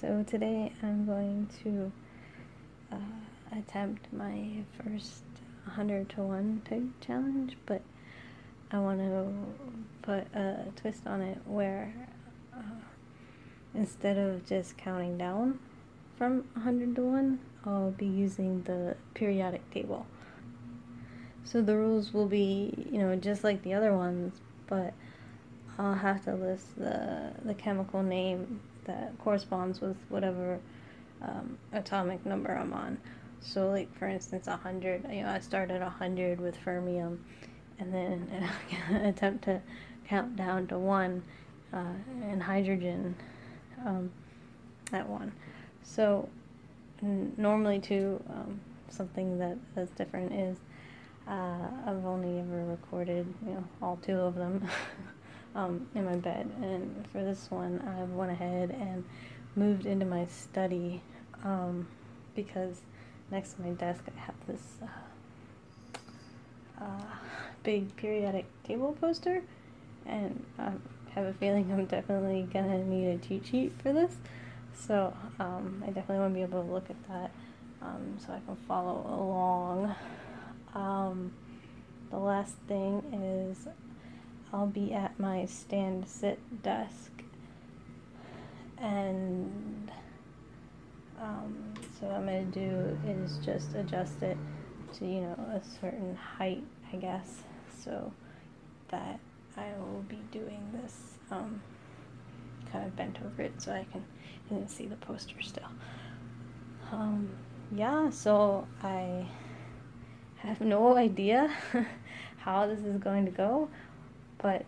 So today I'm going to attempt my first 100 to 1 type challenge, but I want to put a twist on it where instead of just counting down from 100 to 1, I'll be using the periodic table. So the rules will be, just like the other ones, but I'll have to list the chemical name that corresponds with whatever atomic number I'm on. So, like, for instance, 100, I start at 100 with fermium, and then attempt to count down to 1 and hydrogen at 1. So, normally, too, something that's different is I've only ever recorded, all 2 of them in my bed. And for this one, I went ahead and moved into my study because next to my desk I have this big periodic table poster, and I have a feeling I'm definitely gonna need a cheat sheet for this. So I definitely want to be able to look at that so I can follow along. The last thing is I'll be at my stand-sit desk, and so what I'm going to do is just adjust it to, a certain height, I guess, so that I will be doing this kind of bent over it so I can see the poster still. So I have no idea how this is going to go, but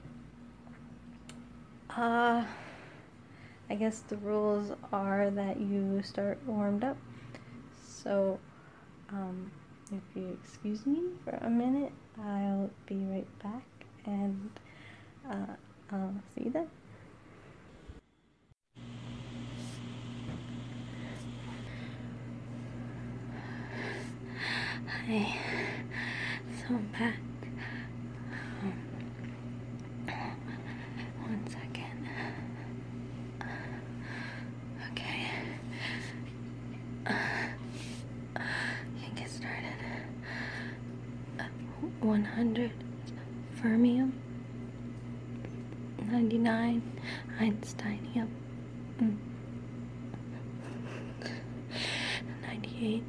I guess the rules are that you start warmed up. So if you excuse me for a minute, I'll be right back, and I'll see you then. Hi, so I'm back. One second. Okay. You can get started. 100 fermium, 99 einsteinium, 98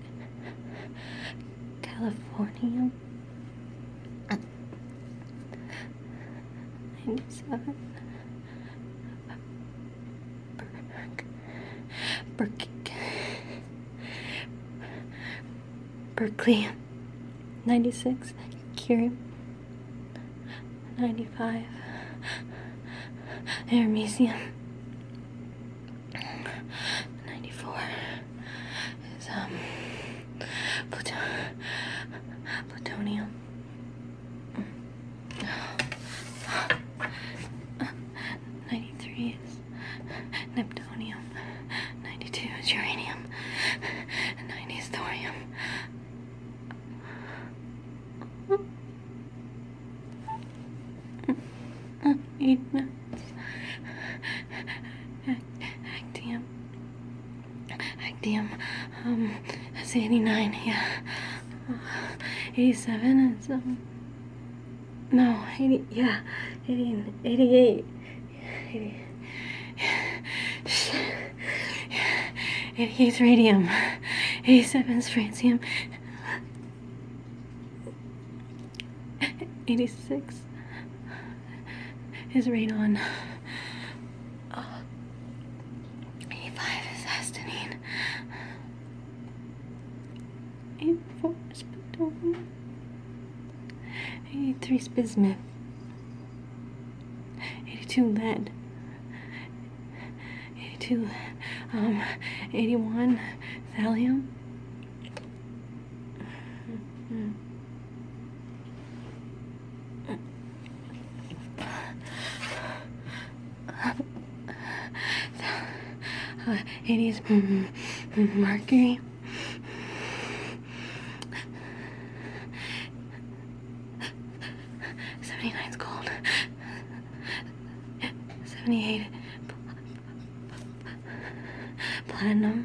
californium, 97 berkelium, 96 curium, 95 hermesium, 94 is plutonium, 93 is neptunium, 92 is uranium, and 90 is thorium. 8 minutes. Actium, that's 89, yeah. 87 is, no, 80, yeah, 80, 88, 80, 88 is radium, 87 is francium, 86 is radon, 85 is astatine, 84 is plutonium, 83 is bismuth, 82 lead, 81 thallium, 80 is mercury, 79 is gold, 78 platinum.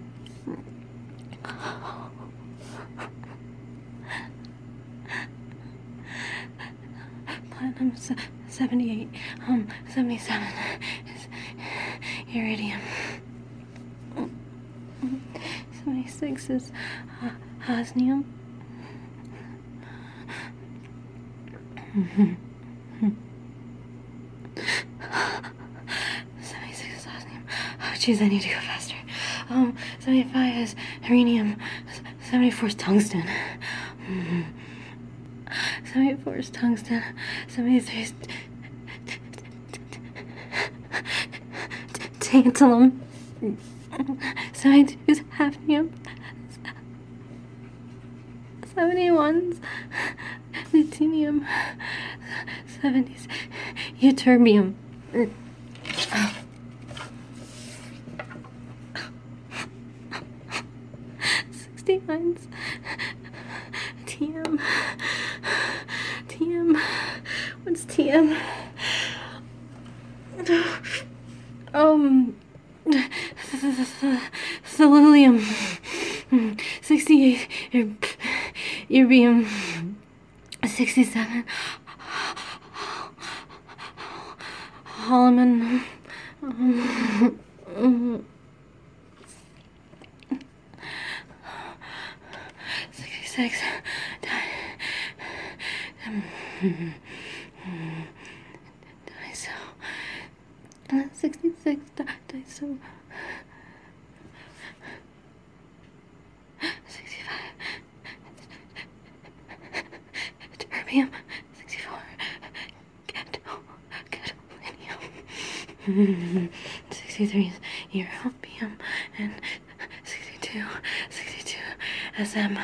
Platinum 78, 77 is iridium. 76 is osmium. 76 is osmium. Oh jeez, I need to go faster. 75 is rhenium. 74 is tungsten. 74 is tungsten. 73 is tantalum. 72 is hafnium. 71 is lutetium. 70 is ytterbium. 69 is TM. TM. What's TM? Thallium. 68 erbium. 67 holloman. 66 diso. 66 diso. 65 terbium. 64 gadolinium. 63 is europium. And 62 SM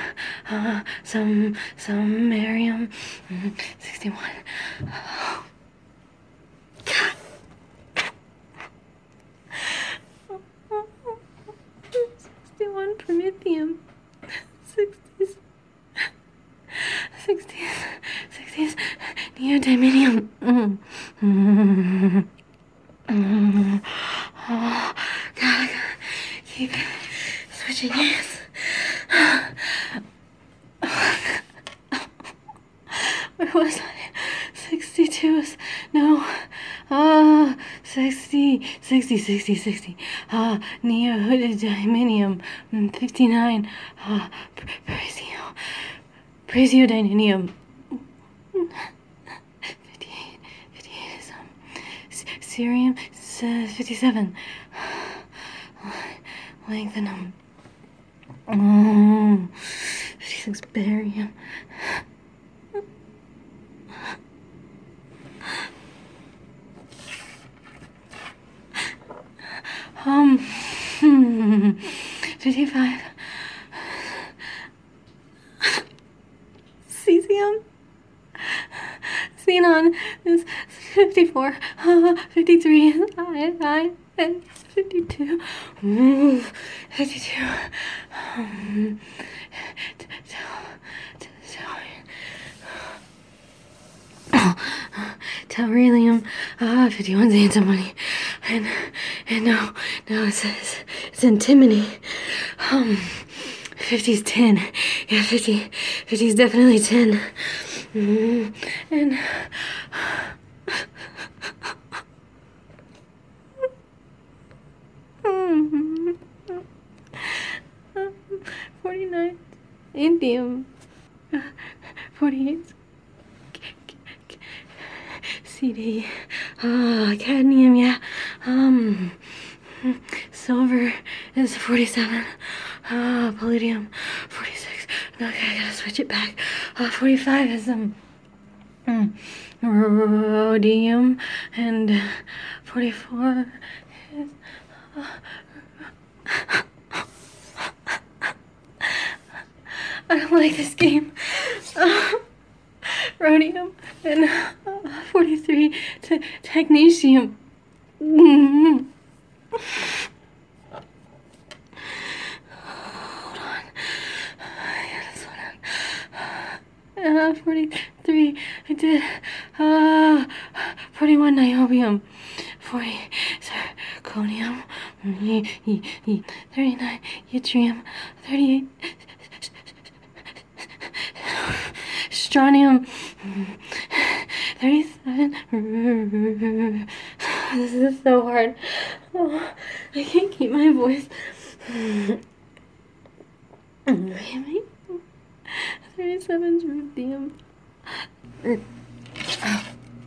samarium. 61 God. 61 promethium. 60s 60s neodymium. Oh God, I gotta keep switching hands. Where was I? 62 is no. 60. Neodymium. 59. Praseodymium. 58 is cerium. 57. Lanthanum. 56 barium. Um, 55. Cesium. Xenon is 54. 53 is I and 52. 52. Tellurium. 51 is antimony. And no, it says it's antimony. 50 is tin. Yeah, 50 is definitely tin. And 49 indium. 48 CD. Cadmium, yeah. Silver is 47. Palladium 46. Okay, I gotta switch it back. 45 is rhodium, and 44 is I don't like this game. Rhodium, and 43 to technetium. Hold on. I gotta slow down. 43, I did. 41 niobium. 40 zirconium. 39 yttrium, 38 strontium, 37. This is so hard. Oh, I can't keep my voice. 37 is ruthenium. Oh.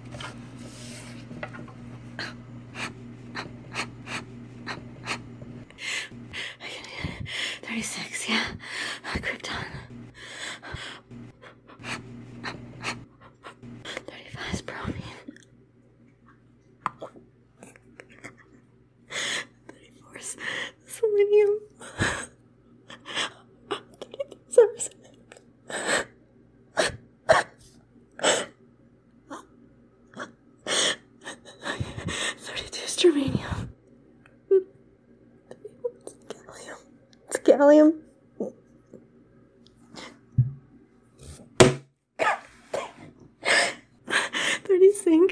36, yeah. Krypton. 35 is bromine. 34 is selenium. 37 32 is germanium. It's gallium. Zinc.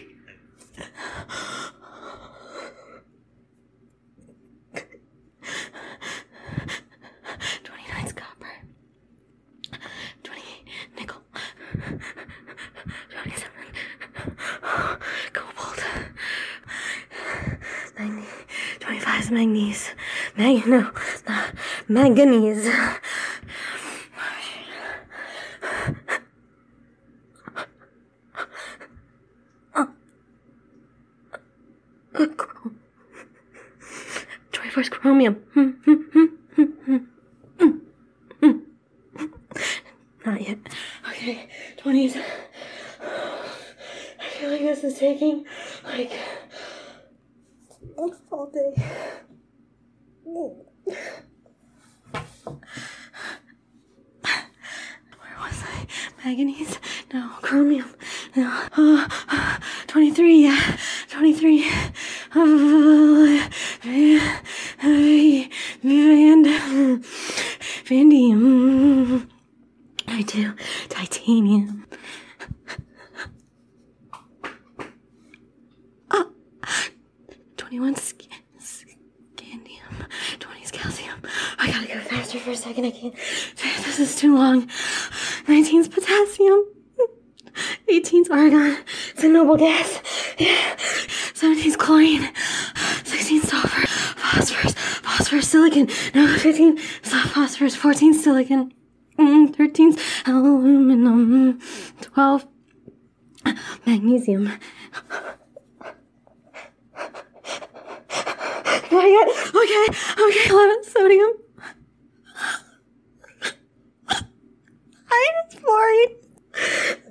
29's copper. 28 nickel. 27 cobalt. 90. 25 is manganese. Manganese. Where's chromium? Not yet. Okay, 20s. I feel like this is taking like all day. Where was I? Manganese? No. Chromium? No. 23, yeah. 23. Vanadium. I do. Titanium. 21 scandium. 20 is calcium. I gotta go faster for a second. I can't. This is too long. 19's potassium. 18's argon. It's a noble gas. Yeah. 17's chlorine. 16 sulfur. Phosphorus, silicon. No, 15 phosphorus. 14 silicon. 13's aluminum. 12 magnesium. Oh my god. Okay. 11 sodium. 9 is fluorine.